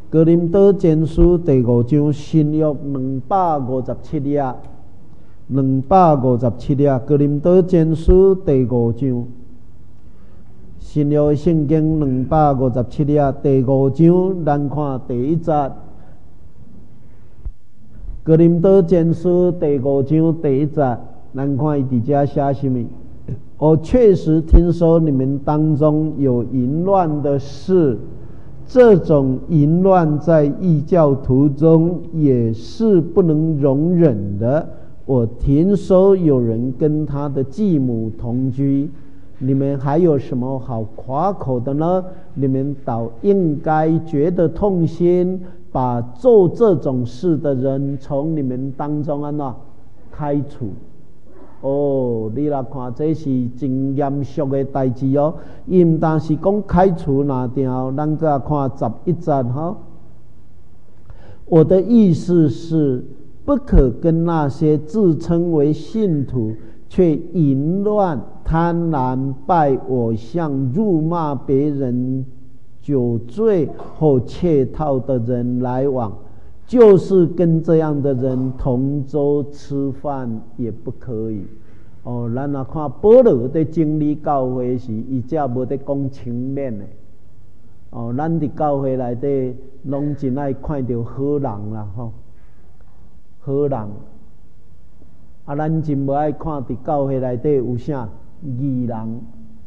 哥林多前书第5章新约257页，257页。哥林多前书第5章，新约圣经257页第5章，咱看第1节。哥林多前书第5章第1节，咱看伊伫遮写什么？我确实听说你们当中有淫乱的事。这种淫乱在异教徒中也是不能容忍的。我听说有人跟他的继母同居，你们还有什么好夸口的呢？你们倒应该觉得痛心，把做这种事的人从你们当中开除。你来看，这是真严肃的代志哦。伊唔但是讲开除拿掉，咱再看11节哈。我的意思是，不可跟那些自称为信徒却淫乱、贪婪、拜偶像、辱骂别人、酒醉或窃盗的人来往。就是跟这样的人同桌吃饭也不可以。咱看保罗在经理教会时，伊才无在讲情面的。咱伫教会内底拢真爱看到好人啦，好人。咱真无爱看伫教会内底有啥义人。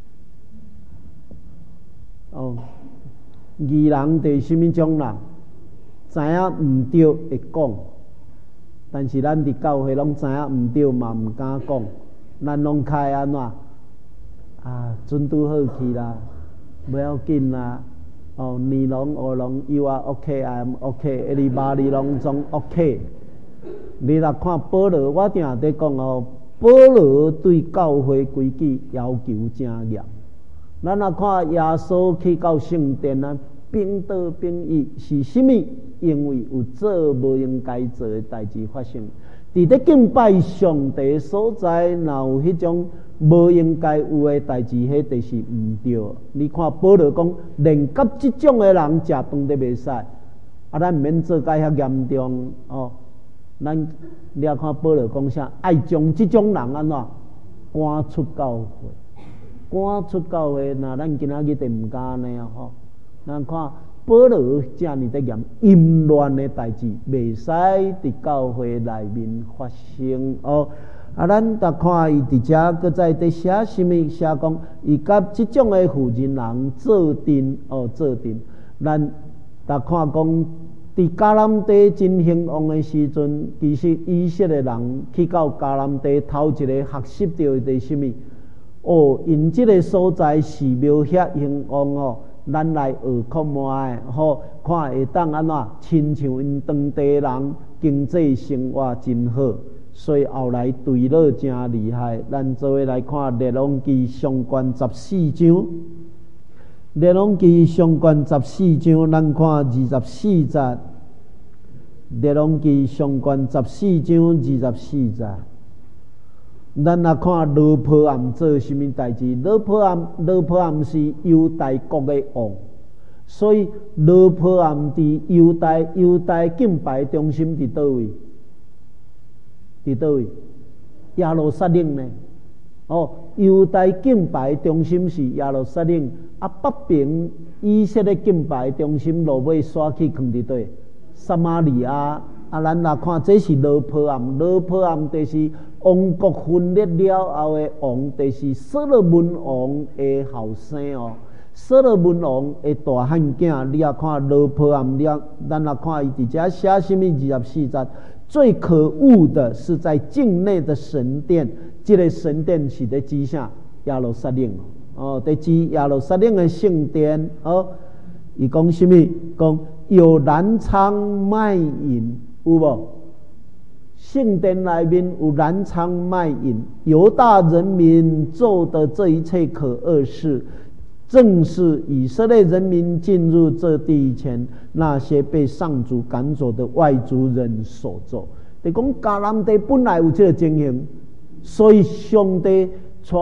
义人是什么种人？知影唔对会讲，但是咱伫教会拢知影唔对嘛，唔敢讲，咱拢开安怎准拄好去啦，不要紧啦。你拢我拢 ，You are OK, I am OK, everybody 拢总 OK。你来看保罗，我定在讲保罗对教会规矩要求真严。咱来看耶稣去到圣殿兵道兵役是什么？因为有做无应该做的代志发生。伫咧敬拜上帝所在，若有迄种无应该有的代志，迄就是唔对。你看保罗讲，连甲即种的人食饭都袂使，咱唔免做甲遐严重咱你要看保罗讲啥，爱将即种人安怎赶出教会，赶出教会。那咱今仔日就唔敢安尼咱看保罗这样的严淫乱的代志，袂使伫教会内面发生咱再看伊伫遮搁在伫写什么？写讲伊甲即种的妇人人做阵做阵。咱再看讲伫迦南地真兴旺的时阵，其实以色列人去到迦南地头一个学习到的什么？因即个所在寺庙遐兴旺咱来学看卖看会当安怎亲像因当地人经济生活真好，所以后来对落真厉害。咱做伙来看列王记上卷14章，列王记上卷14章，咱看24节。列王记上卷14章24节。咱来看罗波暗做什么代志？罗波暗是犹大国的王，所以罗波暗伫犹大敬拜中心伫倒位？伫倒位？耶路撒冷呢？犹大敬拜中心是耶路撒冷，北边以色列敬拜中心落尾刷去放伫倒？撒玛利亚。咱来看，这是罗波暗。罗波暗就是王国分裂了后的王，就是所罗门王的后生所罗门王的大汉囝，你也看罗波暗，咱来看伊伫遮写什么24节。最可恶的是在境内的神殿，这个神殿是在指啥？耶路撒冷在指耶路撒冷的圣殿伊讲什么？讲有燃娼卖淫。有无？圣殿内面有燃娼卖淫，犹大人民做的这一切可恶事，正是以色列人民进入这地以前，那些被上主赶走的外族人所做。就讲迦南地本来有这个情形，所以上帝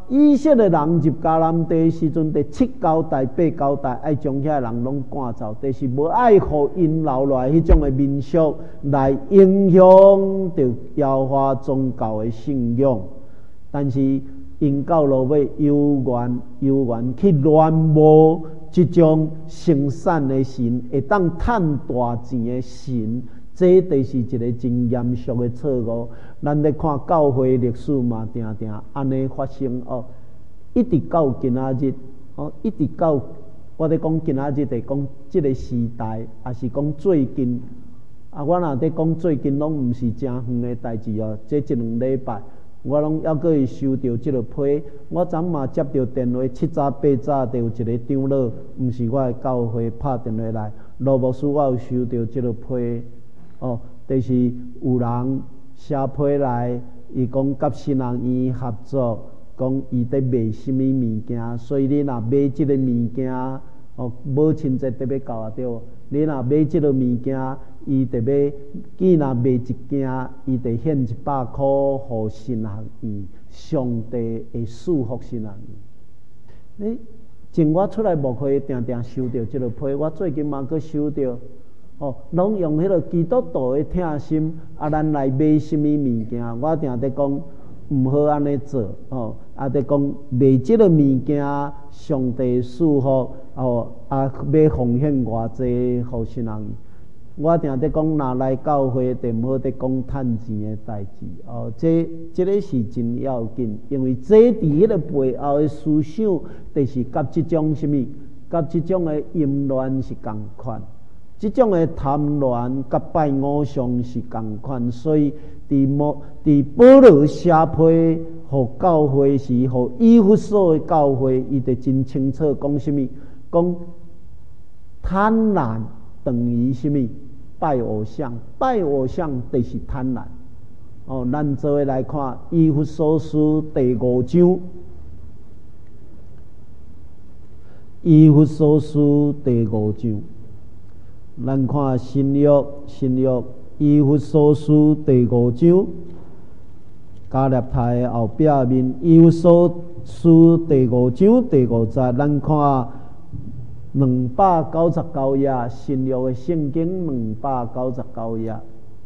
以色列人入迦南地时阵，第7交代、8交代，爱将遐人拢赶走，就是无爱互因留来迄种的民俗来影响着耶和华宗教的信仰。但是因到落尾有缘去乱摸即种生产的神，会当赚大钱的神。这就是一个真严肃的错误。咱咧看教会历史嘛，定安尼发生哦，一直到今仔日哦，一直到我咧讲今仔日，就讲这个时代，也是讲最近啊。我若咧讲最近，拢毋是真远的代志哦。这1、2礼拜，我拢还阁会收到这个批。我昨嘛接到电话，7早8早就有一个长老，毋是我的教会拍电话来，罗牧师，我有收到这个批。哦，就是有人写批来，伊讲甲新人院合作，讲伊在卖什么物件，所以你若买这个物件，哦，母亲节特别到啊对，你若买这个物件，伊特别，伊若卖一件，伊得献100块互新人院，上帝会祝福新人院。你从我出来牧会，定收到这个批，我最近嘛阁收到。哦，拢用迄个基督徒的疼心啊，咱来买什么物件？我定在讲毋好安尼做哦，啊，在讲卖即个物件，上帝祝福哦，啊，要奉献偌济互新人。我定在讲若来教会，就毋好在讲趁钱的代志哦。这个是真要紧，因为这伫迄个背后的思想，就是甲即种什么，甲即种的淫乱是共款。这种的贪婪甲拜偶像是同款，所以伫保罗写批互教会时，互以弗所的教会，伊就真清楚讲什么？讲贪婪等于什么？拜偶像，拜偶像就是贪婪。哦，咱做来看以弗所书第5章，以弗所书第5章。咱看新约以弗所书第5章，加列太的后壁面，以弗所书第5章第5节，咱看299页，新约的圣经299页。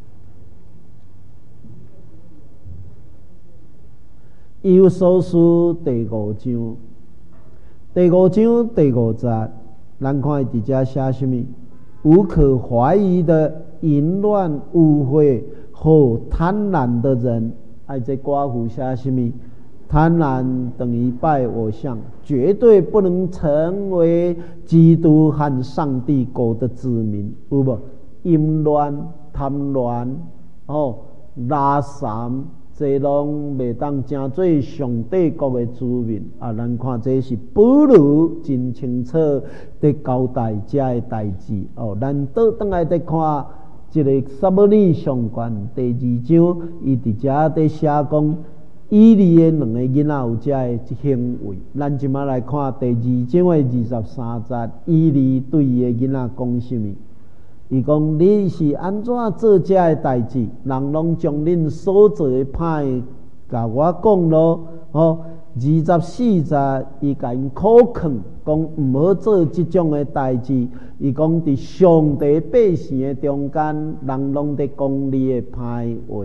以弗所书第5章，第5章第5节，咱看伫遮写什么？无可怀疑的淫乱、污秽和贪婪的人，爱在寡妇写什么？贪婪等于拜偶像，绝对不能成为基督和上帝国的子民，有无？淫乱、贪婪、拉撒。这拢袂当成做上帝国的子民啊！咱看这是保罗真清楚在交代这的代志哦。咱倒转来再看这个撒母耳上卷第2章，伊伫遮在写讲以利的2个囡仔有这的行为。咱即马来看第2章的23节，以利对伊的囡仔讲什么？伊讲你是安怎做这的代志？人拢将恁所做的歹甲我讲咯。24节伊甲因苦劝，讲毋好做即种的代志。伊讲伫上帝百姓的中间，人拢在讲你的歹话，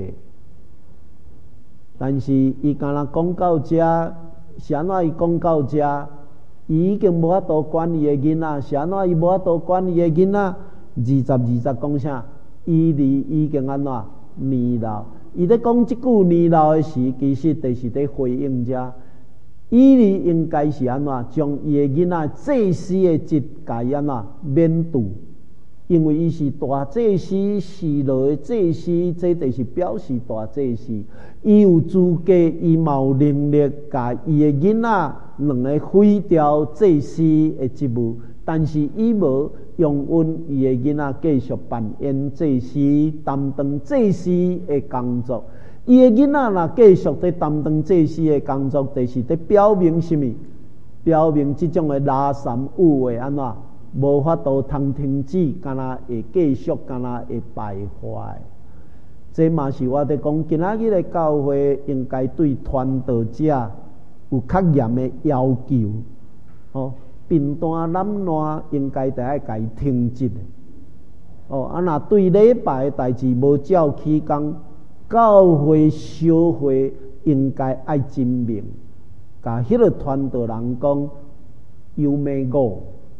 但是伊敢若讲到遮，是安怎伊讲到遮？伊已经无法度管伊的囡仔，是安怎伊无法度管伊的囡仔？20讲啥？以利已经安怎年老？伊咧讲即句年老的时，其实就是咧回应者。以利应该是安怎将伊的囡仔祭司的职甲安怎免除？因为伊是大祭司，示罗的祭司，这就是表示大祭司。伊有资格，伊嘛有能力，甲伊的囡仔2个废掉祭司的职务，但是伊无用阮伊的囡仔继续扮演祭司，担当祭司的工作。伊的囡仔若继续在担当祭司的工作，就是在表明什么？表明即种的拉撒污秽安怎无法度通停止，敢若会继续，敢若会败坏。这嘛是我伫讲，今仔日的教会应该对传道者有较严的要求，贫惰懒惰应该得爱甲伊停职的。若对礼拜的代志无照起工，教会烧会应该爱真明，甲迄个传道人讲有咩我，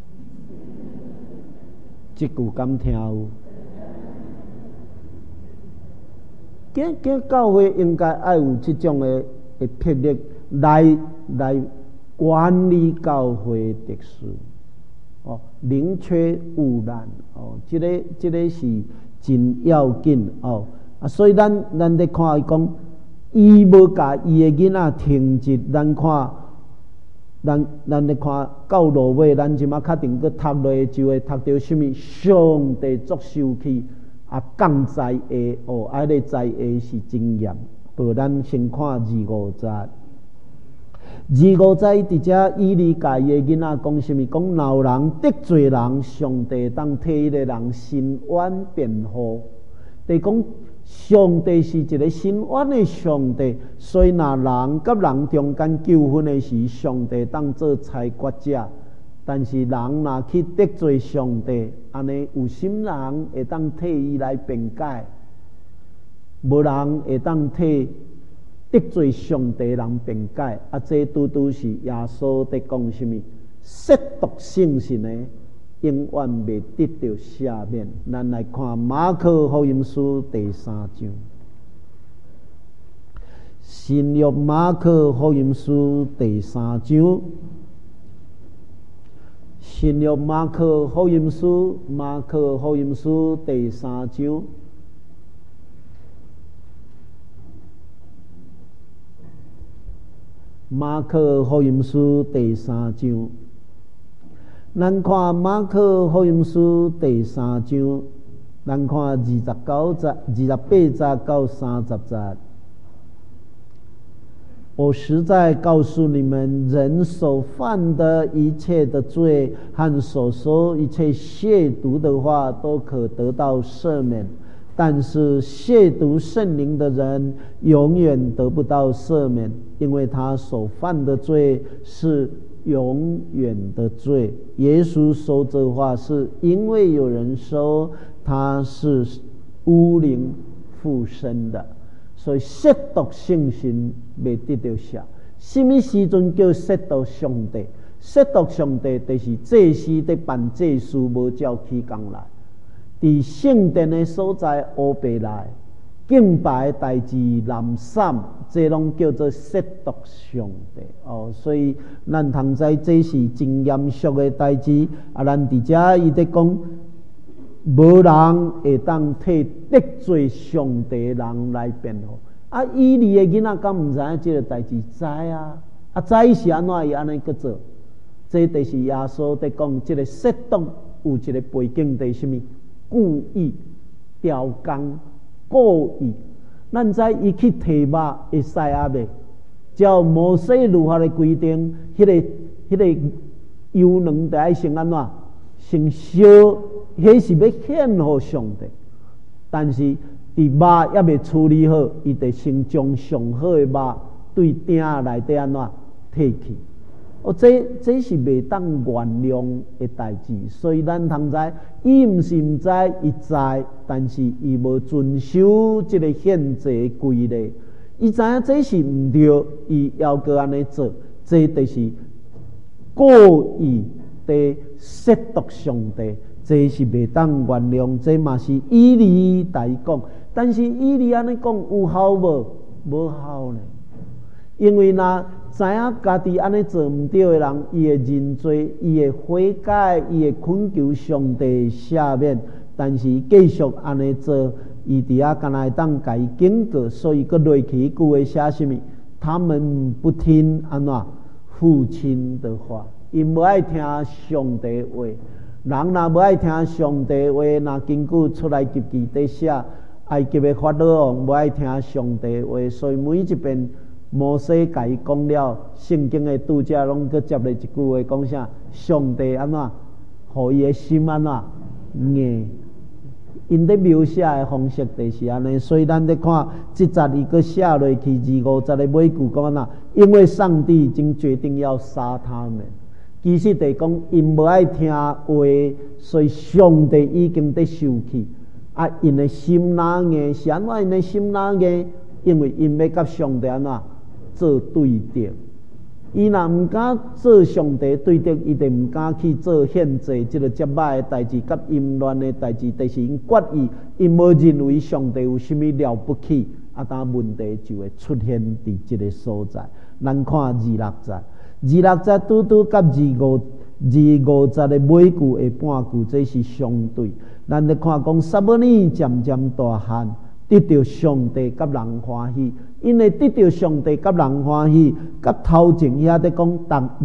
即句敢听有？教会应该爱有即种的魄力来管理教会的事。宁缺毋滥，这个是真要紧所以咱咧看伊讲，伊无甲伊的囡仔停职，咱看，咱咧看到落尾，咱即马确定去读落就会读到什么？上帝作受气降灾的迄个灾的是真严。无咱先看25节。25节伫遮以利甲伊的囡仔讲什么？讲老人得罪人，上帝当替迄个人伸冤辩护。就讲上帝是一个伸冤的上帝，所以若人甲人中间纠纷的时，上帝当做裁决者。但是人若去得罪上帝，安尼有心人会当替伊来辩解，无人会当替得罪上帝人辩解。这拄拄是耶稣在讲什么？亵渎圣神的，永远袂得到赦免。咱来看马可福音书第3章，新约马可福音书第3章。新约马可福音书第3章，马可福音书第3章，咱看马可福音书第3章，咱看29节、28节到30节。我实在告诉你们，人所犯的一切的罪和所说一切亵渎的话，都可得到赦免；但是亵渎圣灵的人，永远得不到赦免，因为他所犯的罪是永远的罪。耶稣说这话，是因为有人说他是污灵附身的。所以亵渎圣神未得到赦。什么时阵叫亵渎上帝？亵渎上帝就是祭司在办祭事无照起工来，伫圣殿的所在乌白来敬拜的代志懒散，这拢叫做亵渎上帝。所以咱通知这是真严肃的代志。咱伫遮伊在讲。无人会当替得罪上帝的人来辩护。以利的囡仔敢毋知影这个代志？知啊！知是安怎伊安尼去做？这就是耶稣在讲这个亵渎有一个背景，就是什么？故意、雕工、故意。咱知伊去提肉会使啊未？照摩西律法的规定，迄个油卵得爱先安怎？先烧。迄是要献给上帝，但是伫肉还未处理好，伊得先将上好的肉对鼎内底安怎摕去。这是未当原谅的代志，所以咱通知，伊毋是毋知，伊知，但是伊无遵守这个宪制规律。伊知影这是毋对，伊要搁安尼做，这就是故意的亵渎上帝。这是未当原谅，这嘛是以利来讲，但是以利安尼讲有效无？无效呢。因为若知影家己安尼做毋对的人，伊会认罪，伊会悔改，伊会恳求上帝赦免，但是继续安尼做，伊伫遐敢若会当甲伊警告，所以佫落去句话写什么？他们不听安怎父亲的话，因无爱听上帝话。人若无爱听上帝话，若根据出来及记底写，埃及的法老王无爱听上帝话，所以每一遍摩西甲伊讲了，圣经的拄则拢去接了一句话，讲啥？上帝安怎，互伊的心安怎硬？ 因咧描写的方式就是安尼，所以咱咧看即节伊搁写落去250的尾句讲哪，因为上帝已经决定要杀他们。其实就是讲因无爱听话，所以上帝已经在受气。啊，因的心哪硬是安怎？因的心哪硬？因为因要甲上帝安怎做对敌。伊若毋敢做上帝对敌，伊就毋敢去做献祭即个接歹的代志，甲淫乱的代志。但是因决意，因无认为上帝有啥物了不起，啊，当问题就会出现伫即个所在。咱看26节拄拄甲25的尾句的半句，这是相对。咱咧看讲，撒母耳渐渐大汉，得到上帝甲人欢喜。因为得到上帝甲人欢喜，甲头前遐咧讲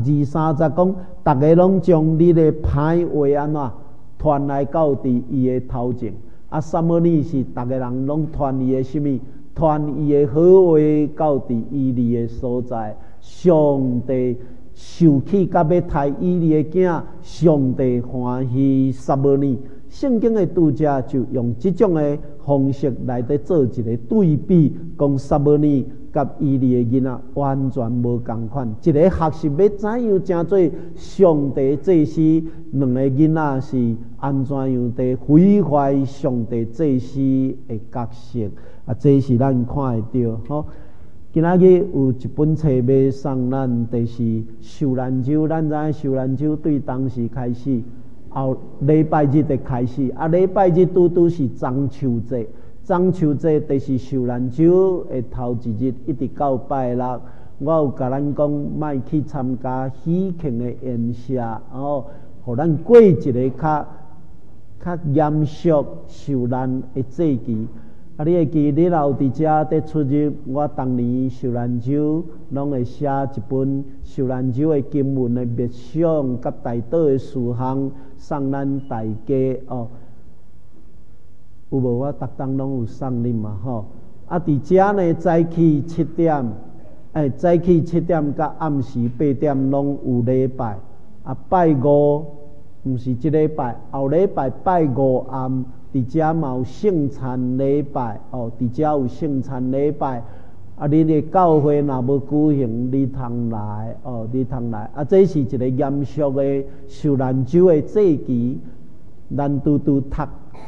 23节讲，大家拢将你的歹话安怎传来到伫伊的头前。啊，撒母耳是大家人拢传伊的什么？传伊的好话到伫伊利的所在。上帝受气，甲要杀伊利的囝，上帝欢喜撒母耳。圣经的读者就用这种的方式来在做一个对比，讲撒母耳甲伊利的囡仔完全无同款。一个学习要怎样正做上帝祭司，两个囡仔是安怎样的毁坏上帝祭司的角色啊！这是咱看得到吼。今仔日有一本册要送咱，就是受难周。咱知受难周对当时开始，后礼拜日就开始，啊，礼拜日拄拄是中秋节。中秋节就是受难周的头一日，一直到拜六。我有甲咱讲，莫去参加喜庆的宴席，互咱过一个较严肃受难的节期。啊，你会记你老伫遮伫出入，我当年受难周拢会写一本受难周的经文的默想，甲大道的事项送咱大家哦。有无？我逐当拢有送恁嘛吼。啊，伫遮呢，早起7点，早起7点甲暗时8点拢有礼拜。啊，拜五毋是即礼拜，后礼拜拜五暗。伫遮嘛有圣餐礼拜哦，伫遮有圣餐礼拜，啊，你的教会若无举行，你通来哦，你通来。啊，这是一个严肃的受难周的节期，咱拄拄读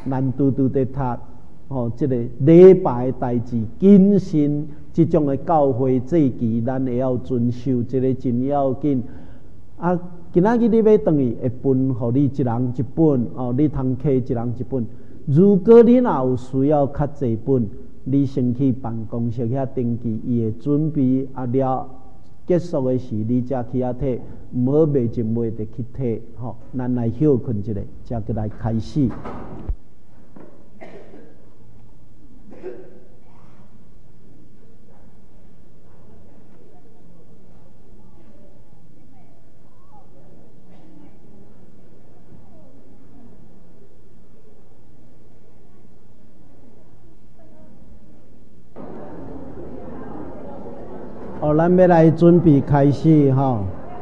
哦，这个礼拜的代志，谨慎这种的教会节期，咱会要遵守，这个真要紧。啊，今仔日你要回去，会分互你一人一本哦，你通摕一人一本。如果你若有需要较济本，你先去办公室遐登记，伊会准备啊了结束的时，你才去遐摕，毋好袂前袂得去摕吼。咱来休困一下，才过来开始。咱要来准备开始吼。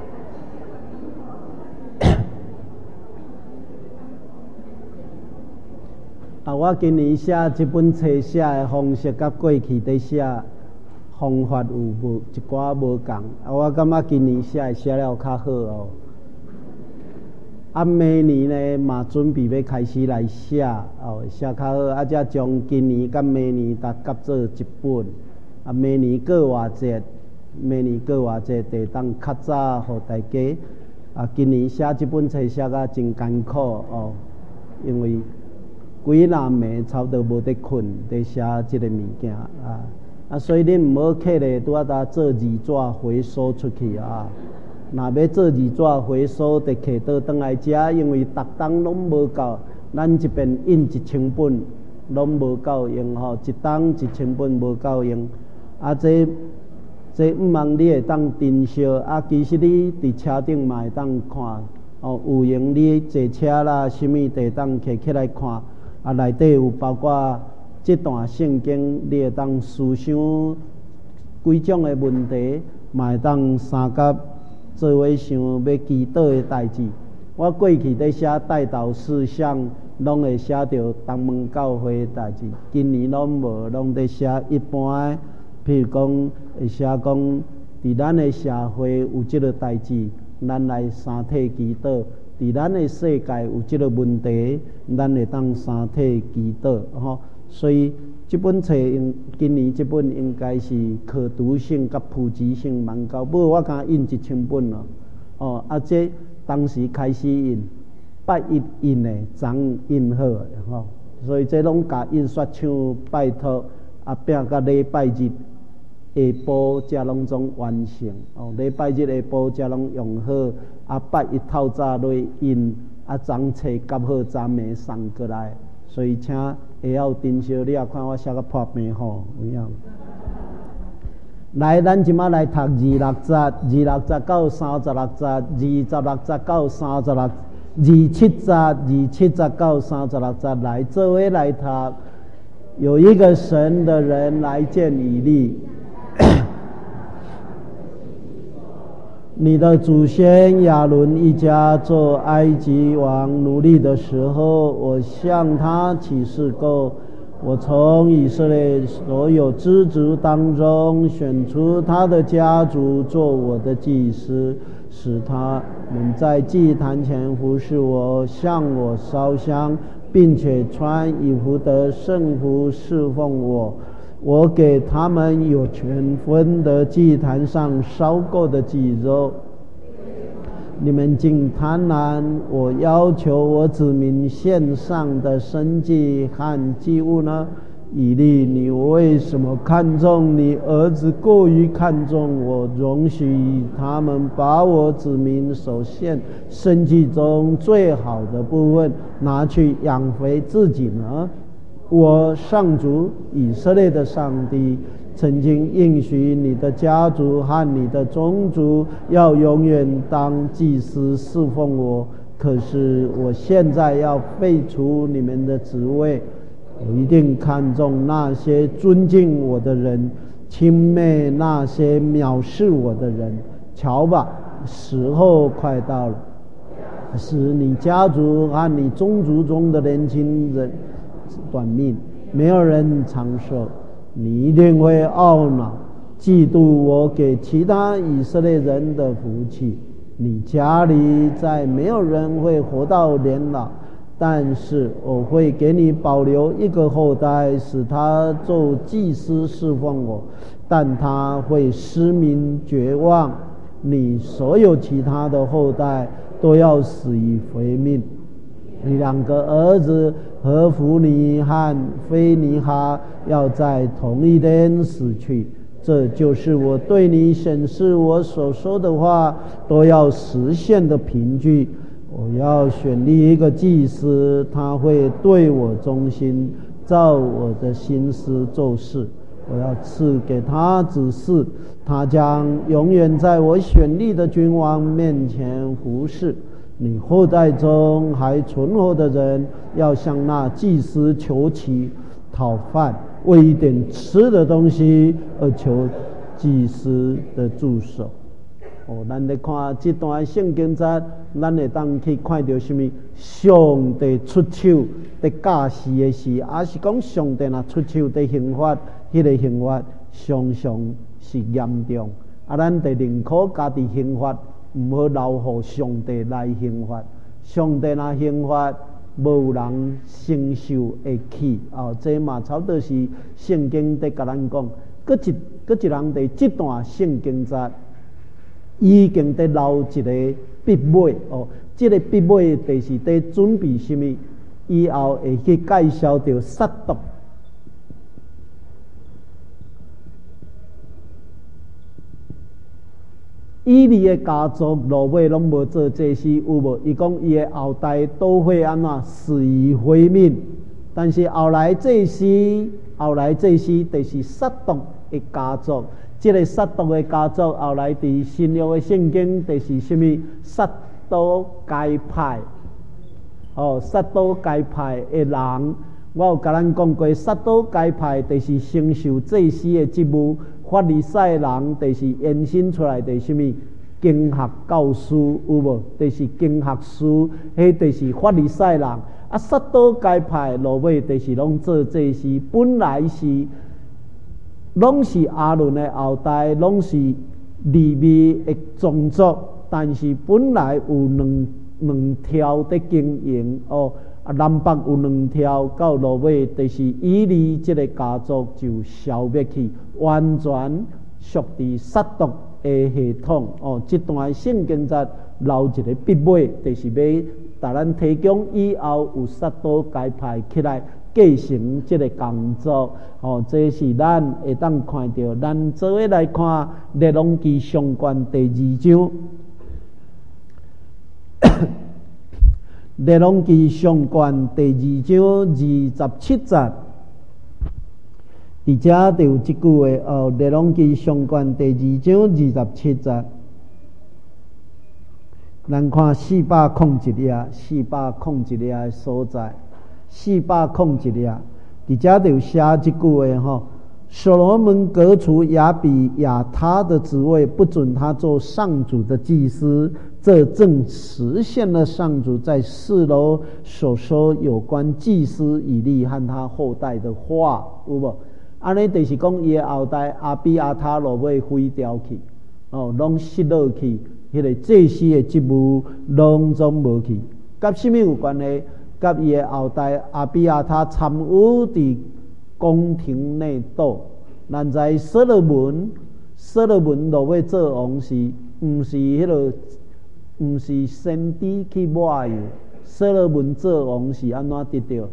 我今年写这本册写的方式，甲过去在写方法有无一寡无共。我感觉今年写了较好哦。啊，明年呢嘛准备要开始来写哦，写较好，啊，才将今年甲明年搭夹做一本。啊，明年过偌济？明年过偌济，就当较早互大家。啊，今年写这本册写甲真艰苦哦，因为规若暝差不多无得困，在写这个物件啊，所以恁毋好客咧，拄仔做字纸回收出去啊。若要做字纸回收，就摕倒转来遮，因为逐档拢无够，咱这边印1000本拢无够用吼，一档1000本无够用啊，这毋茫你会当珍惜啊！其实你伫车顶嘛会当看哦，有用你坐车啦，什么地当摕起来看啊，内底有包括这段圣经，你会当思想几种的问题，嘛会当三甲做伙想要祈祷的代志。我过去在写带导事项， 拢会写着东门教会的代志。今年拢无，拢在写一般的，譬如讲会写讲，伫咱的社会有即个代志，咱来三体祈祷；伫咱的世界有即个问题，咱会当三体祈祷吼。所以这本册今年这本应该是可读性甲普及性蛮高，不过我敢印1000本了。哦，这当时开始印，8月印的，昨印好的吼。所以这拢甲印刷厂拜托，拼到礼拜日下晡才拢总完成。哦，礼拜日下晡才拢用好，8月透早落印，昨册夹好，昨暝送过来。所以请下后珍惜，你也看我写个破病吼，有影。来，咱即马来读26节到36节，26节到36，27节到36节，来这位来读。有一个神的人来见以利。你的祖先亚伦一家做埃及王奴隶的时候，我向他起誓过，我从以色列所有支族当中选出他的家族做我的祭司，使他们在祭坛前服侍我，向我烧香，并且穿以弗得圣服侍奉我。我给他们有权分得祭坛上烧过的祭肉。你们竟贪婪我要求我子民献上的牲祭和祭物呢？以利，你为什么看重你儿子过于看重我，容许他们把我子民所献牲祭中最好的部分拿去养肥自己呢？我上主以色列的上帝曾经应许你的家族和你的宗族要永远当祭司侍奉我，可是我现在要废除你们的职位。我一定看重那些尊敬我的人，轻蔑那些藐视我的人。瞧吧，时候快到了，使你家族和你宗族中的年轻人短命，没有人长寿。你一定会懊恼嫉妒我给其他以色列人的福气。你家里再没有人会活到年老，但是我会给你保留一个后代，使他做祭司侍奉我，但他会失明绝望。你所有其他的后代都要死于非命。你2个儿子何弗尼和菲尼哈要在同一天死去，这就是我对你显示我所说的话都要实现的凭据。我要选立一个祭司，他会对我忠心，照我的心思做事。我要赐给他指示，他将永远在我选立的君王面前服侍。你后代中还存活的人，要向那祭司求乞讨饭，为一点吃的东西而求祭司的助手。咱来看这段圣经节，咱会当去看到什么？上帝出手在驾事的事，还是讲上帝若出手在刑罚，迄个刑罚常常是严重。咱得宁可家己刑罚，唔好留予上帝来刑罚。上帝若刑罚，无人承受会起。这嘛差不多是圣经在甲咱讲。佫一人在这段圣经节已经在留一个笔尾。这个笔尾就是在准备什么？以后会去介绍到撒督。以利的家族落尾拢无做祭司，有无？伊讲伊的后代都会安怎死于非命。但是后来祭司就是撒督的家族。这个撒督的家族后来伫新约的圣经就是什么？撒督该派。撒督该派的人，我有甲咱讲过，撒督该派就是承受祭司的职务。法利赛人就是延伸出来的什么经学教师，有无？就是经学师，迄就是法利赛人。 啊，萨多该派落尾就是拢做这事，本来是拢是阿伦的后代，拢是利未的宗族，但是本来有两条的经营哦。南北有两条，到落尾就是以利这个家族就消灭去，完全属于撒督的系统哦。这段圣经在留一个笔尾，就是要把咱提供以后有撒督该派起来继承这个工作哦。这是咱会当看到，咱做伙来看列王记上卷第2章。列王记上卷第2章27节，伫遮就有一句话哦。列王记上卷第2章27节，咱看401页，401页的所在，401页，伫遮就有写一句话吼。所罗门革除亚比亚他的职位，不准他做上主的祭司，这正实现了上主在4楼所说有关祭司以利和他后代的话，有无？安尼就是讲伊的后代亚比亚他落尾毁掉去，哦，拢失落去，迄个祭司的职务拢总无去，甲什么有关系？甲伊的后代亚比亚他参与伫宫廷内斗，咱知所罗门落尾做王时，毋是先知去抹油，所罗门做王是安怎得到？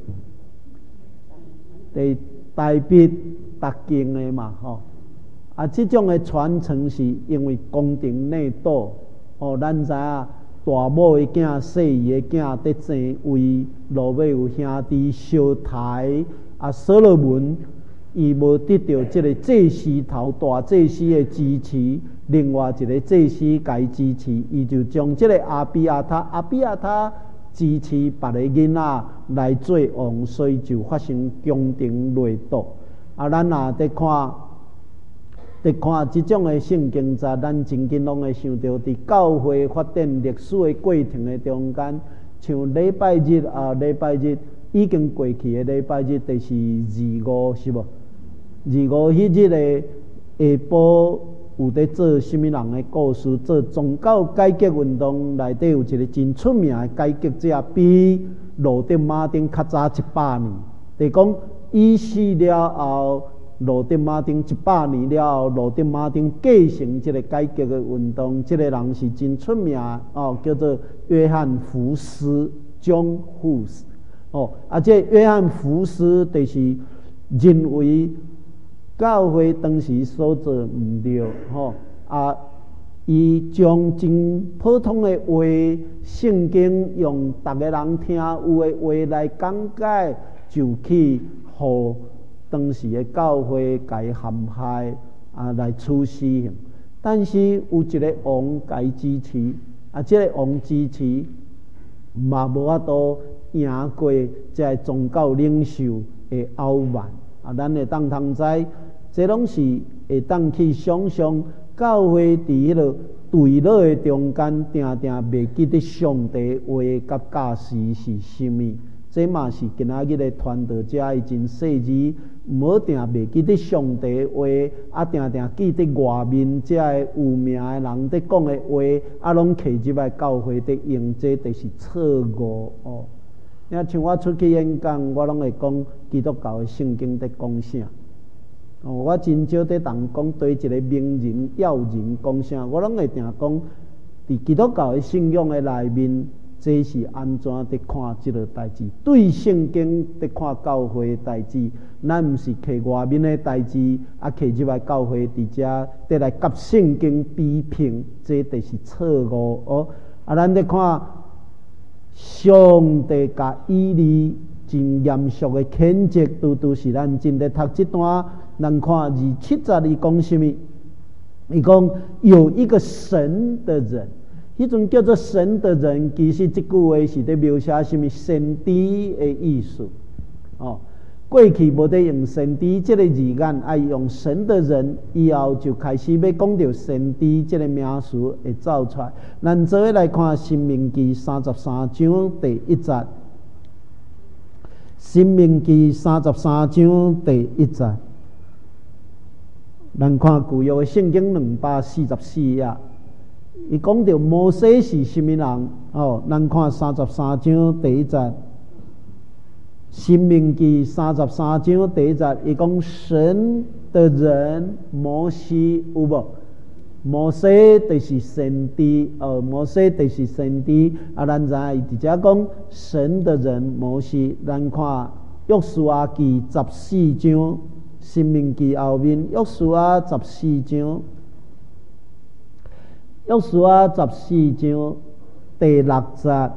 第大笔达经的嘛，吼啊，这种的传承是因为宫廷内斗哦，咱知影。大某的囝、细姨的囝在争位，落尾有兄弟相抬。啊，所罗门伊无得到这个祭司头大祭司的支持，另外一个祭司该支持，伊就将这个亚比亚他支持别个囡仔来做王，所以就发生宫廷内斗。啊，咱也在看这种的圣经在咱真紧拢会想到，伫教会发展历史的过程的中间，像礼拜日已经过去的礼拜日，就是25是无？25迄日的下晡有在做什么人的故事？做宗教改革运动内底有一个真出名的改革者，比路德马丁较早100年。就是讲伊死了后。路德马丁100年了后，路德马丁继承这个改革的运动，这个人是真出名哦，叫做约翰福斯 （John Hus） 哦。啊，这约翰福斯就是认为教会当时所做唔对吼啊，伊将真普通的话、圣经用大家人听有的话来讲解，就去互。当时的教会该陷害啊来处死，但是有一个王该支持啊，这个王支持嘛无法度赢过这宗教领袖的傲慢啊，咱会当通知，这拢是会当去想象教会伫迄个对立的中间，定定袂记得上帝话甲教示是什么。这嘛是今仔日的传道者已真细致，毋好定袂记得上帝的话，啊定定记得外面这有名的人在讲的话，啊拢摕入来教会在用，这就是错误哦。你像我出去演讲，我拢会讲基督教的圣经在讲啥。哦，我真少在同讲对一个名人要人讲啥，我拢会定讲伫基督教的信仰的内面。这是安怎在看这个代志？对圣经在看教会的代志，咱毋是摕外面的代志，啊摕入来教会伫遮，得来甲圣经比拼，这就是错误哦。啊，咱在看上帝甲以利真严肃的谴责，拄是咱真在读这段，咱看27节伊讲什么？伊讲有一个神的人。迄种叫做神的人，其实这句话是在描写什么先知的意思哦。过去无得用先知这个字眼，爱用神的人，以后就开始要讲到先知这个名词会走出来。咱做伙来看《申命记》33章第1节， 申命记33章第1节，咱看旧约的圣经244页，伊讲到摩西是什么人？咱看33章第1节，申命记33章第1节，伊讲神的人摩西有无？摩西就是先知，摩西就是先知。咱知影伊直接讲神的人摩西。咱看约书亚记14章，申命记后面约书亚14章，约书亚14章第6节，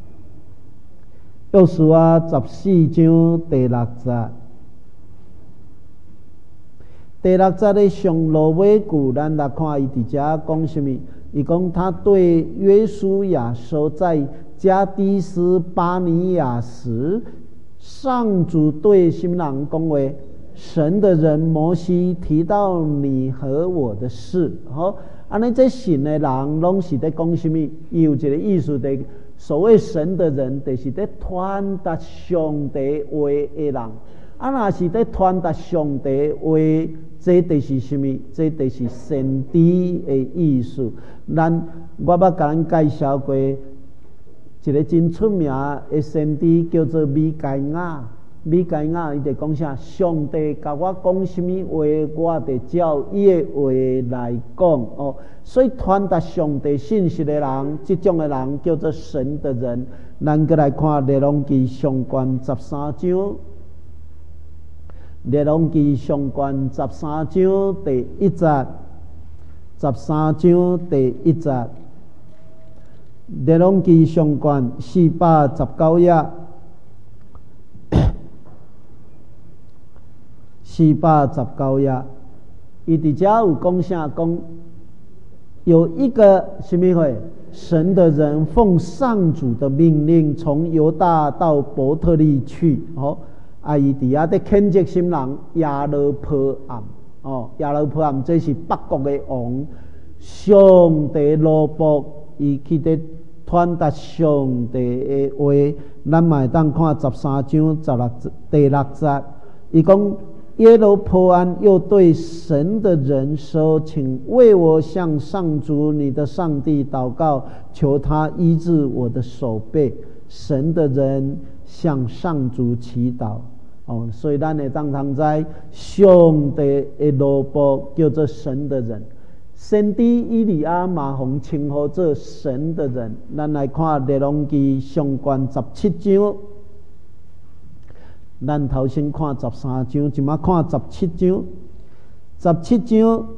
约书亚14章第6节。第6节的上落尾句，咱来看伊伫遮讲什么？伊讲他对约书亚说，在加低斯巴尼亚时，上主对什么人讲话？神的人摩西提到你和我的事。安尼这信的人拢是在讲什么？伊有一个意思的，所谓神的人，就是在传达上帝话的人。若是在传达上帝话，这就是什么？这就是先知的意思。我捌甲咱介绍过一个真出名的先知，叫做米该亚。米该亚伊就讲啥？上帝甲我讲什么话，我就照伊的话来讲。所以传达上帝信息的人，这种的人叫做神的人。咱再来看列王记上卷13章。列王记上卷13章第1节，13章第1节，列王记上卷419页，419页，伊伫遮有讲啥？讲有一个什么会？神的人奉上主的命令，从犹大到伯特利去。伊伫遐在谴责什么人？亚罗波暗。亚罗波暗这是北国的王，上帝罗卜，伊去伫传达上帝的话。咱嘛会当看13章第6节，伊讲耶罗波安又对神的人说：“请为我向上主你的上帝祷告，求他医治我的手背。”神的人向上主祈祷。所以咱会当通知上帝的罗卜叫做神的人，先知以利亚嘛奉称呼做神的人。咱来看列王记上卷17章，咱头先看13章，即马看17章，17章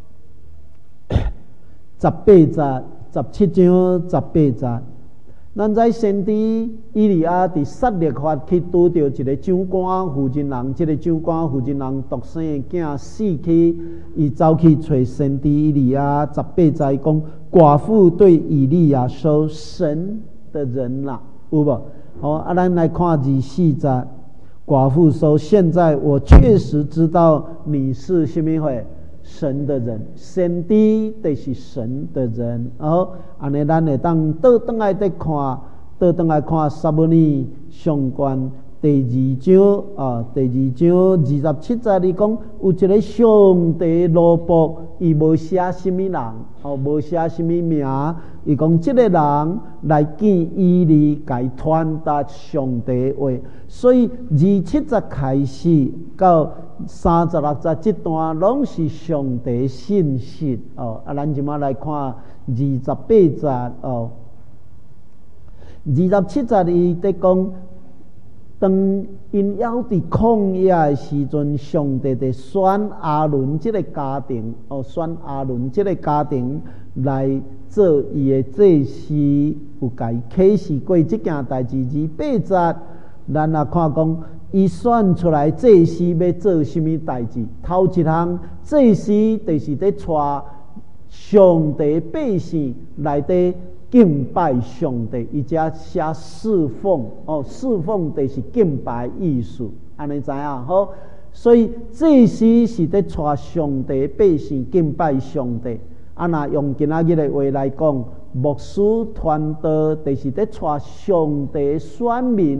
18节，17章18节。咱知先知以利亚伫撒勒法去拄到一个长官负责人，这个长官负责人独生的囝死去，伊走去找先知以利亚。18节讲，寡妇对以利亚说：“神的人啦，有无？”咱来看24节，寡妇说：“现在我确实知道你是什么会。”神的人，先知就是神的人。安尼咱会当倒转来再看，撒母耳上卷第2章第2章27节里讲，有一个上帝罗卜，伊无写什么人，无写什么名。伊讲这个人来见伊利，甲伊传达上帝话。所以27节开始到36节这段拢是上帝信息。咱即马来看28节27节伊在讲，当因要伫旷野的时阵，上帝在选阿伦这个家庭，选阿伦这个家庭来做伊的祭司，有甲伊启示过这件代志。28节咱也看讲，伊选出来祭司要做什么代志？头一项祭司就是在带上帝百姓内底敬拜上帝，伊遮写侍奉，侍奉就是敬拜意思，安尼知影？所以祭司是在带上帝百姓敬拜上帝。若用今仔日的话来讲，牧师传道就是在带上帝选民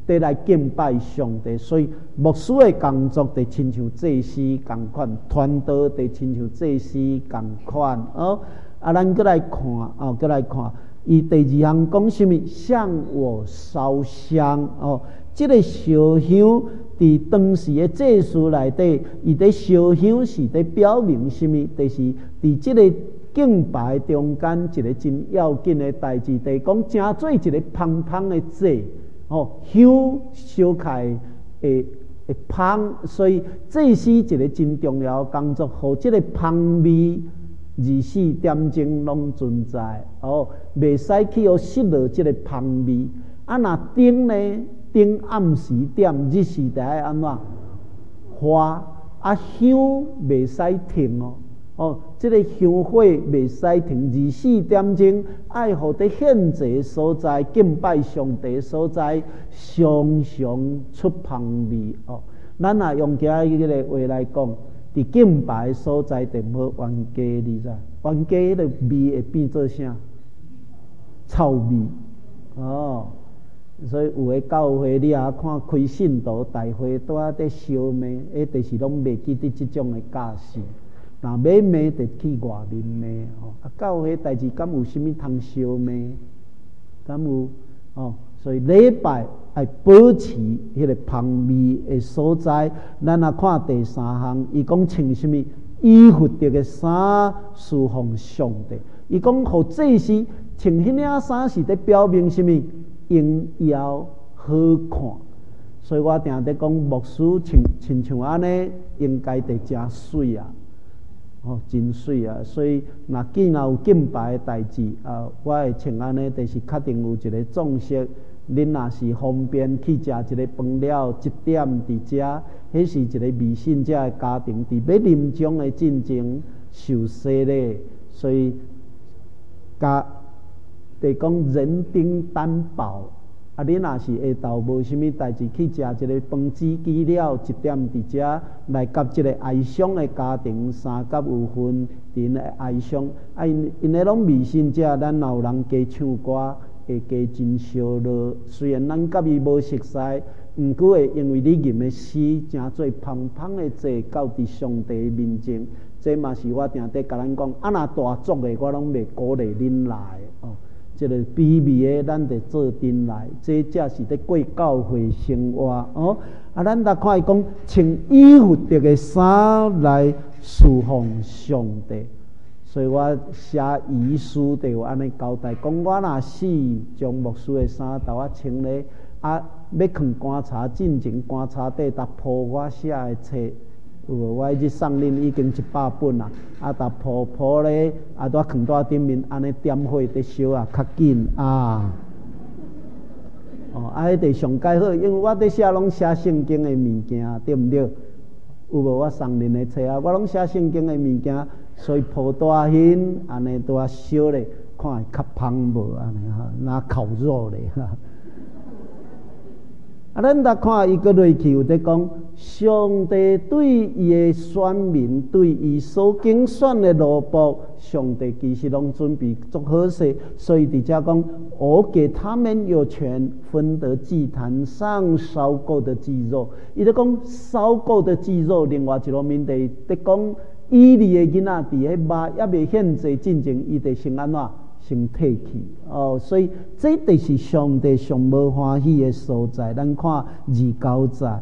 得来敬拜上帝。所以牧师的工作就亲像祭司同款，传道就亲像祭司同款。咱再来看，再来看，伊第2项讲什么？向我烧香。这个烧香伫当时的祭祀内底，伊在烧香是在表明什么？就是伫这个敬拜中间一个真要紧的代志，就是讲正做一个芳芳的祭。香烧开会芳，所以这是一个真重要的工作，互这个芳味24点钟拢存在。袂使去失落这个芳味。若灯呢？灯暗时点，日时就爱安怎花？香袂使停这个香火袂使停，24点钟爱互伫献祭所在、敬拜上帝所在，常常出芳味。咱若用今日迄个话来讲，伫敬拜所在就无冤家，你知？冤家迄个味会变做啥？臭味。所以有诶教会，你看开信徒大会，拄仔伫烧麦，就是拢袂记得即种诶架势。若要骂，就去外面骂。教会代志敢有啥物通烧麦？敢有？所以礼拜爱保持迄个芳味诶所在。咱若看第3项，伊讲穿啥物？衣服着诶衫侍奉上帝。伊讲互祭司穿迄领衫是伫表明啥物？应要好看，所以我定伫讲牧师亲像安尼，应该得真水啊，真水啊！所以若有敬拜的代志我会穿安尼，就是确定有一个重视。恁若是方便去食一个饭了，1点伫遮，迄是一个未信者的家庭，伫要临终的进前受洗咧，所以得讲人丁担保你若是下昼无啥物代志，去食一个饭煮鸡了，1点伫遮来甲一个哀伤的家庭3甲5分伫咧哀伤。因咧拢未信者，咱若有人加唱歌，会加真烧热。虽然咱甲伊无熟悉，毋过会因为你吟的诗，诚做芳芳的祭到伫上帝面前。这嘛是我定伫甲咱讲，若大作的，我拢袂鼓励恁来这个卑微的，咱得做阵来，这才是伫过教会生活咱来看伊讲，穿衣服着个衫来侍奉上帝。所以我写遗书就有安尼交代，讲我若死，将牧师的衫带我穿咧，要放棺材进前，棺材底搭铺我写的册。我去送恁已经100本啦，搭铺咧，带放在顶面，安尼点火伫烧较紧迄个上介好，因为我伫写拢写圣经的物件，对毋对？有无我送恁的册我拢写圣经的物件，所以铺大hin安尼拄烧咧，看会较芳无安尼拿烤肉咧咱来看伊个落去有伫讲，上帝对伊的选民，对伊所拣选的奴仆，上帝其实拢准备足好势，所以伫遮讲，我给他们有权分得祭坛上烧过的鸡肉。伊咧讲烧过的鸡肉，另外一个面伫讲，以利的囡仔伫迄肉还未献祭进前，伊得先安怎？先退去所以这就是上帝上无欢喜的所在。咱看29节，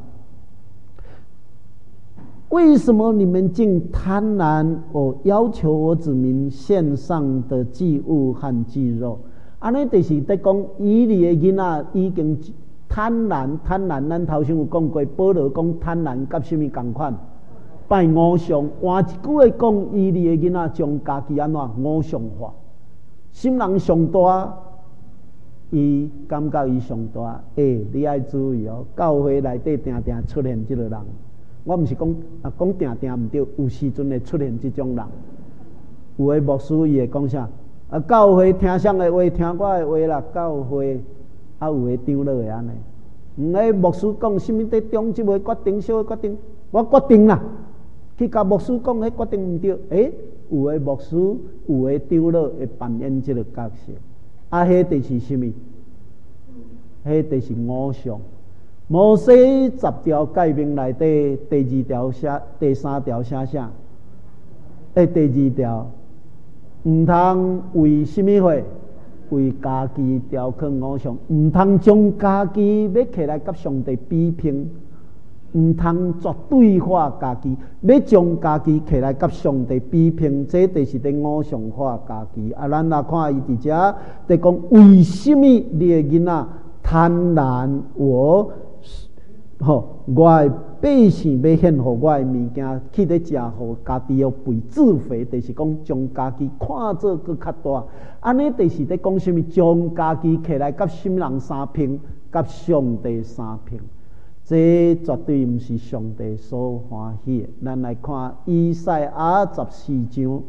为什么你们竟贪婪？要求我子民献上的祭物和鸡肉？安尼就是在讲，以利的囡仔已经贪婪。咱头先有讲过，保罗讲贪婪甲什么同款？拜偶像。换一句话讲，以利的囡仔将家己安怎偶像化？心人上大，伊感觉伊上大。你爱注意教会内底定定出现这个人。我毋是讲定定毋对，有时阵会出现这种人。有的牧师伊会讲啥？教会听谁的话？听我的话啦。教会有的长老会安尼。毋个牧师讲什么在中即位决定，小决定，我决定啦。去甲牧师讲，迄决定毋对。有的牧师，有的长老会扮演这个角色，迄就是什么？迄就是偶像。 摩西10条诫命内底第2条写，第3条写啥？第2条，唔通为什么货？为家己雕刻偶像，唔通将家己要起来甲上帝比拼，唔通绝对化家己，要将家己起来甲上帝比拼，这就是在偶像化家己。咱来看伊伫遮在讲，为什么你的囡仔贪婪我的百姓要献互我的物件，去咧食互家己要肥自肥，就是讲将家己看做搁较大。安尼就是咧讲什么？将家己起来甲什么人相拼，甲上帝相拼，这绝对毋是上帝所欢喜的。咱来看以赛亚14章。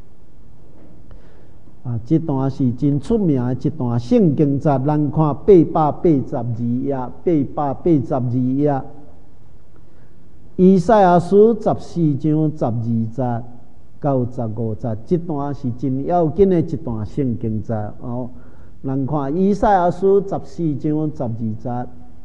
这段是真出名的一段圣经节，咱看882页，882页。以赛亚书14章12节到15节，这段是真要紧的一段圣经节哦。咱看以赛亚书14章12节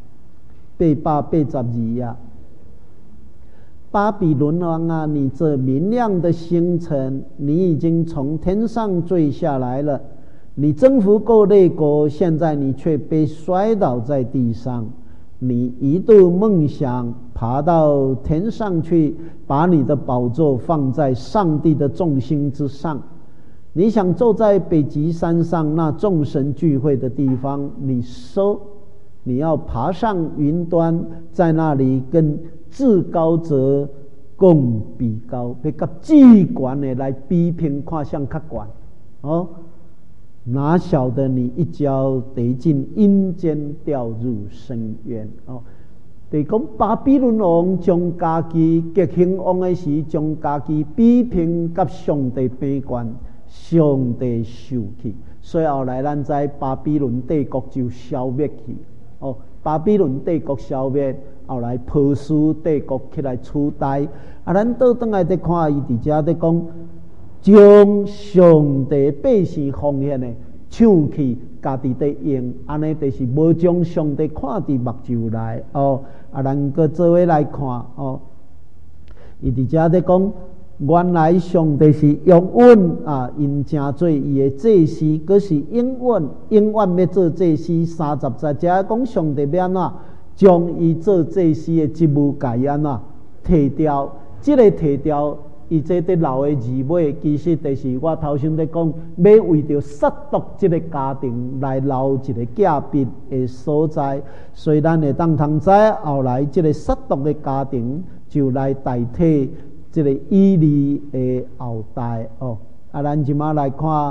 ，882页。巴比伦王啊，你这明亮的星辰，你已经从天上坠下来了。你征服过列国，现在你却被摔倒在地上。你一度梦想爬到天上去，把你的宝座放在上帝的众星之上。你想坐在北极山上那众神聚会的地方，你说你要爬上云端，在那里跟至高者共比高，要甲至悬的来比拼，看谁较悬哦。哪晓得你一脚跌进阴间，掉入深渊哦！就是讲巴比伦王将家己极兴旺的时，将家己比拼甲上帝平悬，上帝受气，所以后来咱知巴比伦帝国就消灭去哦。巴比伦帝国消灭，后来波斯帝国起来取代。咱倒转来再看伊伫遮在讲，将上帝百姓奉献的抢去家己在用，安尼就是无将上帝看伫目睭内哦。咱搁做伙来看哦，伊伫遮在讲，原来上帝是永远因正做伊的祭司，搁是永远要做祭司。30节遮讲上帝要安怎将伊做祭司的职务甲伊安怎摕掉，这个摕掉，伊这伫留的字尾，其实就是我头先在讲，要为着杀毒这个家庭来留一个假笔的所在。所以咱会当通知，后来这个杀毒的家庭就来代替这个以利的后代哦。咱即马来看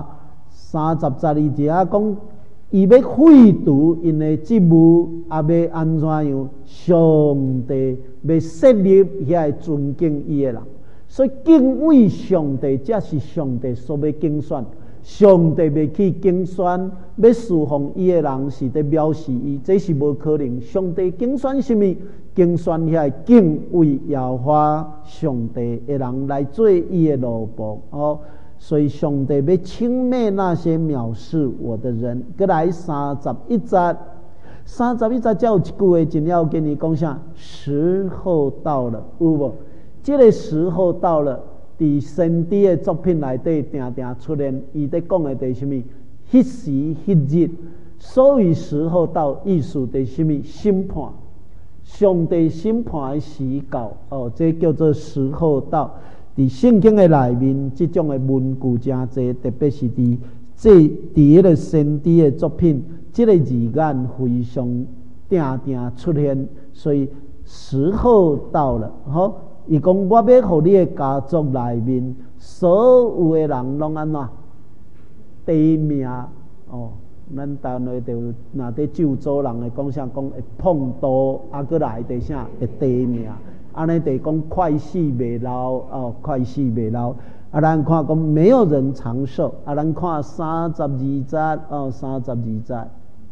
30节伊遮讲，伊要废除因的职务，要安怎样？上帝要设立遐尊敬伊的人。所以敬畏上帝，这是上帝所要竞选。上帝要去竞选，要侍奉伊的人是在藐视伊，这是无可能。上帝竞选什么？竞选遐敬畏耶和华上帝的人来做伊的奴仆哦。所以上帝要轻蔑那些藐视我的人。再来31节，31节才有一句话真要跟你讲啥？时候到了，有无？这个时候到了，伫先知的作品内底定定出现，伊在讲的是什么？迄时迄日，所以时候到，意思是什么？审判，上帝审判的时到哦，这叫做时候到。伫圣经的内面，这种的文句真多，特别是伫迄个先知的作品，这个字眼非常定定出现，所以时候到了，好。伊讲，我要互你的家族内面所有的人拢安怎地命哦？咱单位就若伫咒诅人会讲啥？讲会碰刀，搁来伫啥？会地命，安尼就讲快死未老哦，快死未老。咱看讲没有人长寿。咱看32节哦，32节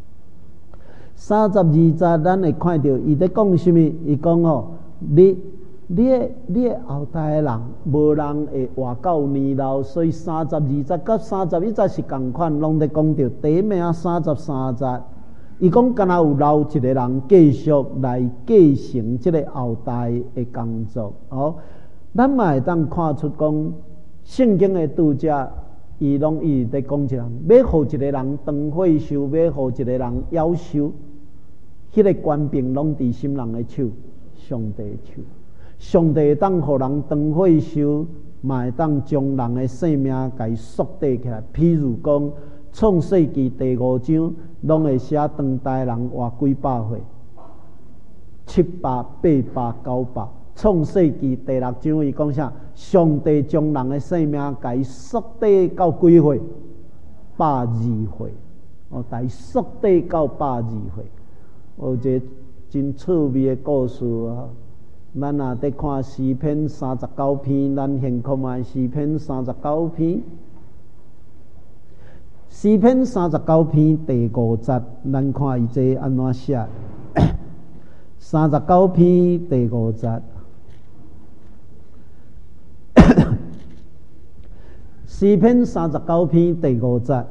，32节，咱会看到伊在讲什么？伊讲哦，你的后代的人，无人会活到年老，所以32节甲31节是同款，拢在讲到第一名33节。 伊讲敢若有留一个人继续来继承即个后代的工作。咱嘛会当看出讲，圣经的拄则，伊拢一直在讲一人，要互一个人当退休，要互一个人夭寿，迄个权柄拢伫什人的手？上帝的手。上帝会当互人当退休，嘛会当将人的性命甲伊缩短起来。譬如讲，创世纪第5章，拢会写当代人活几百岁，700、800、900。创世纪第6章伊讲啥？上帝将人的性命甲伊缩短到几岁？120岁。甲伊缩短到120岁。有一个真趣味的故事啊！咱若伫看诗篇39篇，咱现看卖诗篇39篇。诗篇39篇第5节，咱看伊这安怎写？39篇第5节。诗篇39篇第5节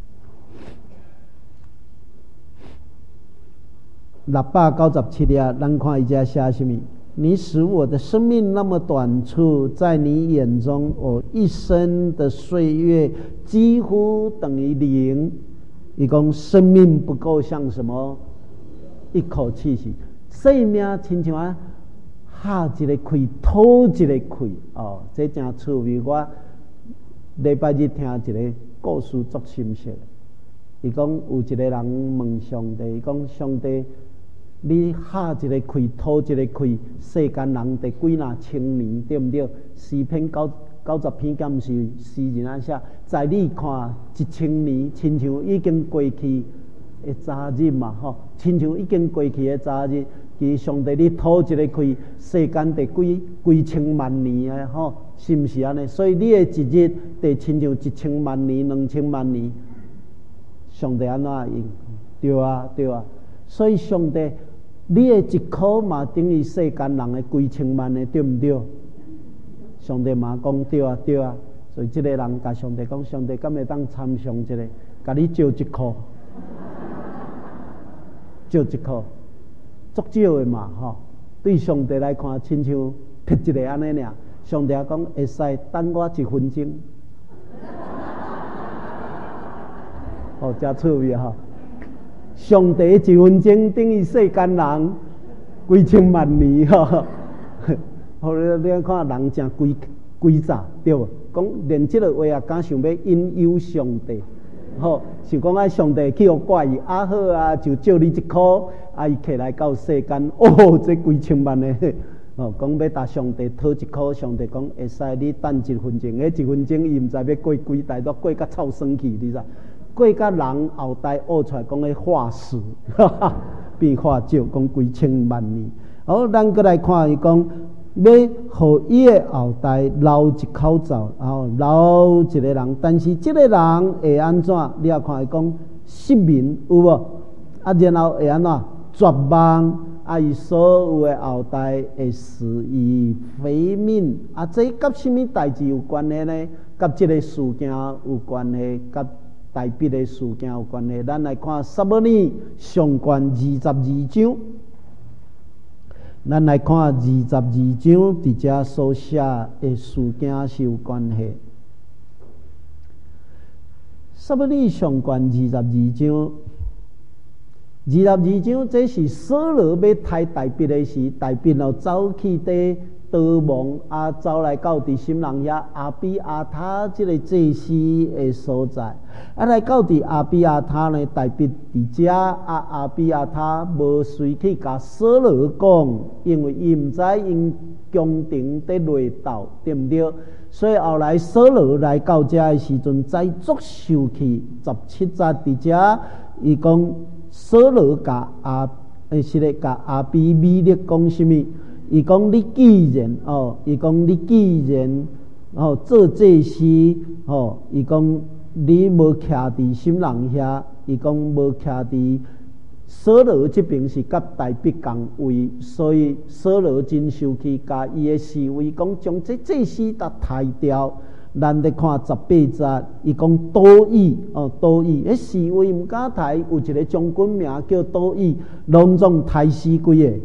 ，697页，咱看伊这写什么？你使我的生命那么短促，在你眼中，我一生的岁月几乎等于零。伊讲生命不够像什么一口气息，生命亲像啊，哈一个气，吐一个气。这真趣味。我礼拜日听一个故事足深刻。伊讲有一个人问上帝，伊讲上帝，你哈一个气，吐一个气，世间人得几若千年，对不对？诗篇90篇，敢毋是诗人啊写？在你看1000年，亲像已经过去的早日嘛，亲像已经过去的早日。其实上帝，你吐一个气，世间得几千万年啊，是毋是安尼？所以你的一日得亲像1000万年、2000万年。上帝安怎用？对啊，对啊。所以上帝，你的一口嘛等于世间人的几千万的，对不对？上帝嘛讲对啊，对啊。所以这个人甲上帝讲，上帝敢会当参详一个，甲你借一口，借一口，足少的嘛，对上帝来看，亲像撇一个安尼尔。上帝讲会使等我1分钟。真趣味上帝1分钟等于世间人几千万年你看人真诡诈，对无？讲连这个话也敢想要引诱上帝，想讲啊，上帝去互怪伊，好啊，就借你1箍，伊摕来到世间，这几千万的，讲要搭上帝讨1箍，上帝讲会使你等1分钟，迄1分钟伊毋知要过几代，都过甲臭酸去，你知？过甲人后代学出来讲的化石，变化石，讲几千万年。咱再来看伊讲，要互伊的后代留一口罩，然后留一个人，但是这个人会安怎？你也看伊讲失明有无？然后会安怎？绝望，伊所有的后代会死于非命。这甲什么代志有关系呢？甲这个事件有关系，甲大笔的事件有关系。咱来看撒母耳上卷22章，咱来看22章，伫遮所写的事件是有关系。撒母耳上卷22章，22章这是扫罗要杀大笔的时，大笔就走去伫逃亡，走来到伫什人遐阿比亚他这个祭司的所在，来到伫阿比亚他呢，大笔伫遮，阿比亚他无随去甲扫罗讲，因为伊毋知因宫廷伫内斗，对不对？所以后来扫罗来到遮的时阵，再足受气。17节伫遮，伊讲扫罗甲阿比米勒讲什么？伊讲你既然做祭司伊讲你无徛伫什人遐，伊讲无徛伫扫罗这边是甲大笔共位，所以扫罗真生气，甲伊的侍卫讲将这祭司甲抬掉。 咱咧看18节，伊讲多益多益，迄四位毋敢抬，有一个将军名叫多益，拢总抬死几个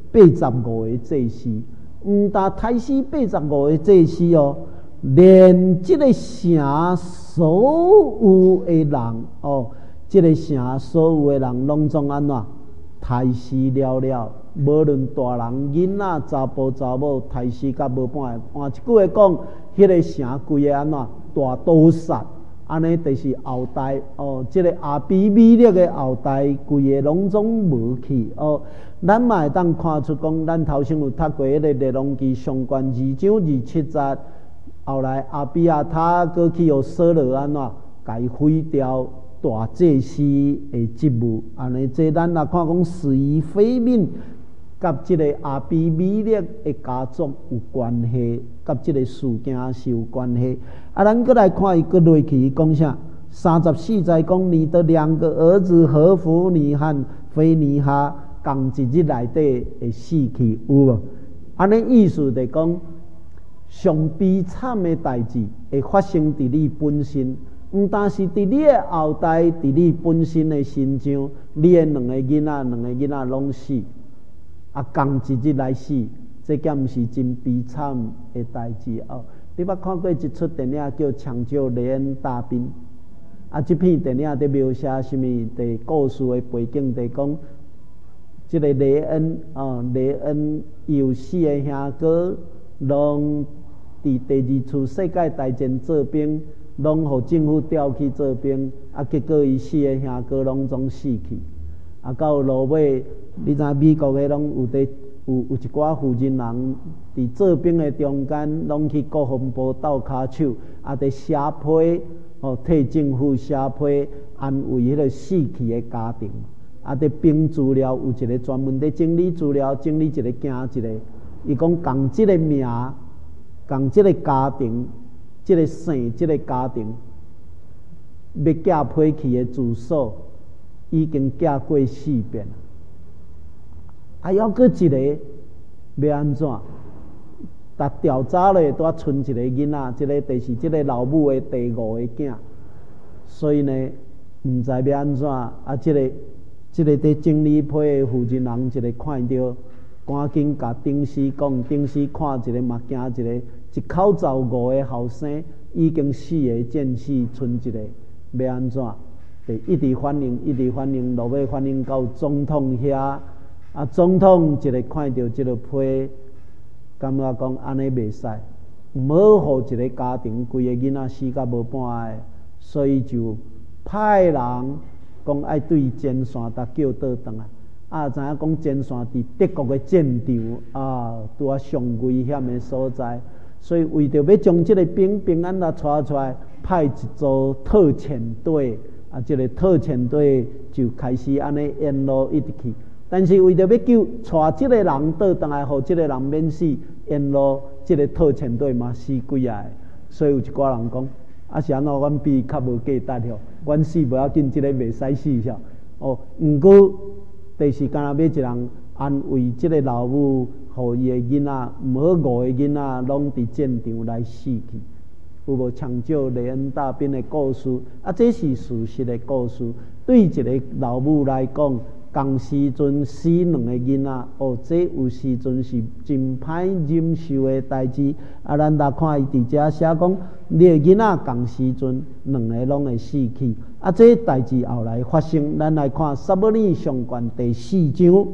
85个祭司，毋但抬死85个祭司哦，连即个城所有的人即个城所有的人拢总安怎抬死了，无论大人囡仔查甫查某，抬死甲无半个。换一句话讲，迄个城规个安怎大屠杀，安尼就是后代即个阿比米勒的后代，规个拢总无去咱嘛会当看出讲，咱头先有读过迄个列王记上卷2章27节，后来阿比亚他过去互扫罗安怎，甲伊毁掉大祭司的职务，安尼这咱来看讲死于非命，甲即个阿比米勒的家族有关系，甲即个事件是有关系。咱搁来看伊搁落去讲啥？34节讲你的2个儿子何弗尼和非尼哈，共一日内底会死去，有无？安尼意思就是讲，上悲惨的代志会发生伫你本身。毋但是伫你的后代，伫你本身的身上，你的两个囡仔拢死，共一日来死，这敢毋是真悲惨的代志你捌看过一出电影叫《抢救雷恩大兵》？这片电影伫描写什么？伫故事的背景伫讲，这个雷恩有4个兄哥，拢伫第2次世界大战做兵。拢互政府调去做兵，结果伊4个兄哥拢总死去。到落尾，你知美国的拢有一寡负责人伫做兵的中间，拢去国防部斗骹手，伫写批替政府写批安慰迄个死去的家庭。伫兵资料有一个专门伫整理资料，整理一个惊一个。伊讲共即个名，共即个家庭。这个姓，这个家庭要寄批去的住所已经寄过4遍了，还要搁一个要安怎？但调查咧都剩一个囡仔，这个就是这个老母的第5个囝，所以呢，毋知要安怎这个在整理批的负责人一个看到，赶紧甲顶司讲，顶司看一个嘛惊一个。一口15个后生已经4个战死，剩一个要安怎？就一直反映，落尾反映到总统遐。总统一个看到这个批，感觉讲安尼袂使，唔好互一个家庭规个囡仔死甲无半个，所以就派人讲爱对前线甲叫倒转来。知影讲前线伫德国的战场拄上危险的所在。所以为着要将这个平安带出来，派一组特遣队这个特遣队就开始安尼沿路一直去。但是为着要救带这个人倒转来，互这个人免死，沿路这个特遣队嘛死几个。所以有一寡人讲，是安怎？阮比较无价值阮死无要紧，这个袂使死晓。毋过就是干那要一人安慰这个老母。互伊的囡仔，毋好5个囡仔拢伫战场来死去，有无抢救雷恩大兵的故事？这是事实的故事。对一个老母来讲，同时阵死2个囡仔，这有时阵是真歹忍受的代志。咱来看伊伫遮写讲，你的囡仔同时阵2个拢会死去。这代志后来发生，咱来看撒母耳上卷第4章。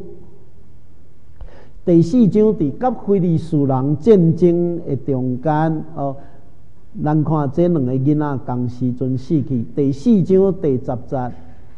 第4章伫甲非利士人战争的中间咱看这2个囡仔同时阵死去。第4章第10节，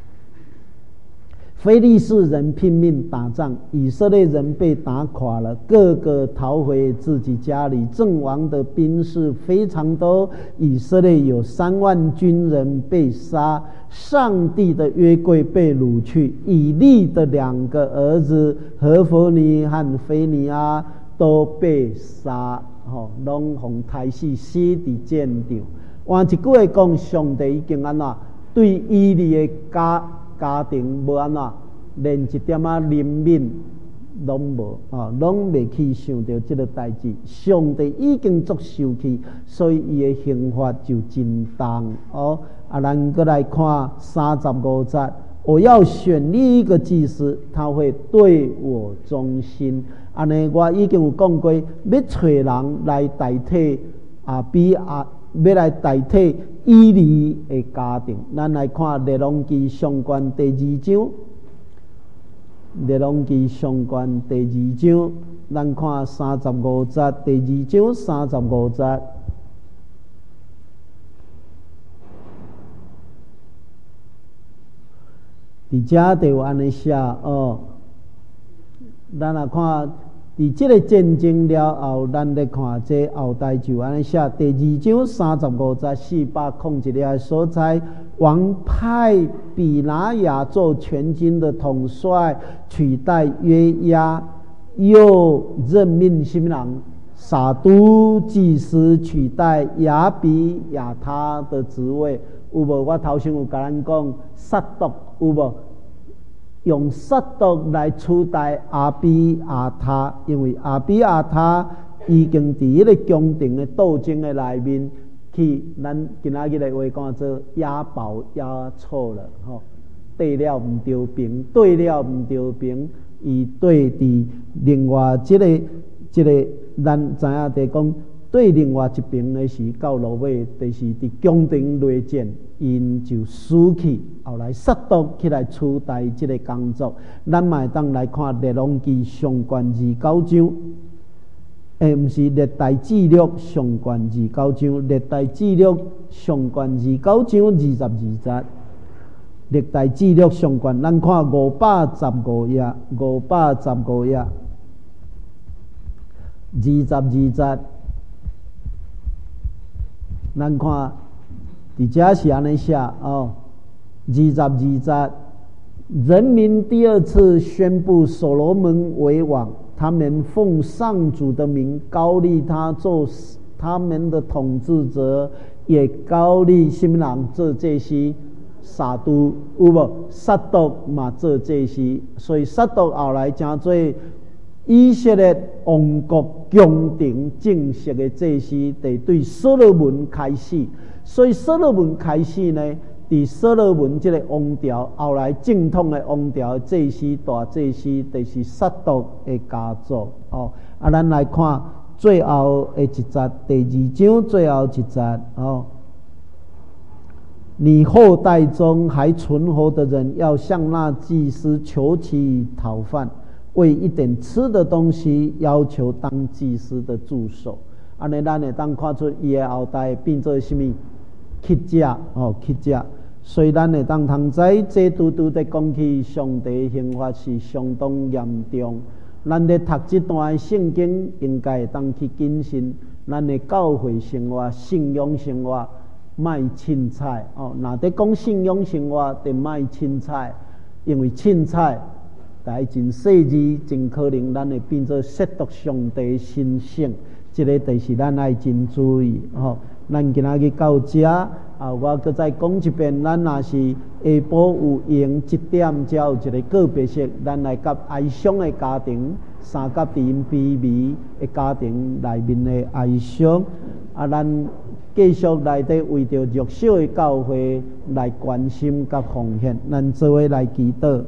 非利士人拼命打仗，以色列人被打垮了，个个逃回自己家里。阵亡的兵士非常多，以色列有3万军人被杀。上帝的约柜被掳去，以利的2个儿子何弗尼和非尼哈都被杀，拢互杀死，死伫战场。换一句话讲，上帝已经安怎对以利的家庭无安怎连一点仔怜悯， 拢无拢未去想到这个代志。上帝已经作受去，所以伊的刑罚就真重咱再来看35节，我要选立一个祭司，他会对我忠心。安尼我已经有讲过，要找人来代替要来代替以利的家庭。咱来看列王记上卷第2章。列王记上卷第2章，咱看35节，第2章35节。伫遮就有安尼写咱来看伫即个战争了后，咱来看这后代就安尼写。第2章35节401个所在，王派比拿雅做全军的统帅，取代约押，又任命新人撒都祭司取代亚比亚他的职位。有无？我头先有甲咱讲撒督，有无？用撒督来取代亚比亚他，因为亚比亚他已经伫迄个宫廷的斗争的内面去，咱今仔日的话讲做押宝押错了对了毋对平，对了毋对平，伊对伫另外即个咱知影伫讲对另外一边的是到落尾，就是伫宫廷内战，因就死去。后来撒督起来取代即个工作。咱嘛会当来看列王记上卷29章，毋是列代志录上卷29章，列代志录上卷29章22节。历代志录上卷，咱看515页，515页22节，咱看伫遮是安尼写22节，人民第二次宣布所罗门为王，他们奉上主的名高立他做他们的统治者，也高立什么人做这些？撒都有无？撒督嘛做这些，所以撒督后来成做以色列王国宫廷正式的这些，得对所罗门开始。所以所罗门开始呢，伫所罗门这个王朝后来正统的王朝，这些大这些，就是撒督的家族咱来看最后的一节，第2章最后一节你后代中还存活的人，要向那祭司求其讨饭，为一点吃的东西要求当祭司的助手。安尼咱会当看出伊的后代变做什么乞者乞者。所以咱会当通知，这拄拄在讲起上帝刑罚是相当严重。咱咧读这段圣经，应该会当去谨慎咱的教会生活、信仰生活。卖凊彩若在讲信仰生活，就卖凊彩，因为凊彩在真细致，真可能咱会变做亵渎上帝神圣。这个就是咱爱真注意咱今仔日到这我搁再讲一遍，咱若是下晡有闲1点，才有一个个别式，咱来甲哀伤的家庭，三甲伫因卑微的家庭内面的哀伤咱继续来伫为着弱小的教会来关心甲奉献，咱做伙来祈祷。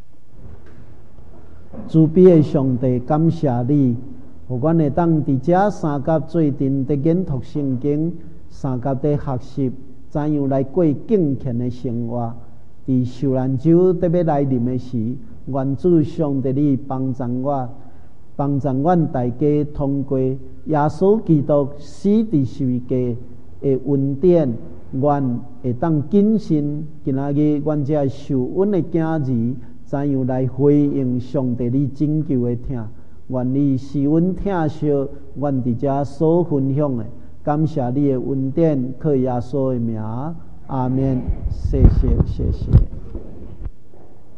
慈悲的上帝，感谢你，互阮会当伫遮三甲做阵伫研读圣经，三甲伫学习怎样来过敬虔的生活。伫受难酒伫要来临的时，愿主上帝你帮助我，帮助阮大家通过耶稣基督死伫十字架的恩典，愿会当谨慎今仔日阮这受恩的囝儿，怎样来回应上帝你拯救的疼。愿你施恩疼惜阮伫遮所分享的，感谢你的恩典，靠耶稣的名，阿们。谢谢，谢谢。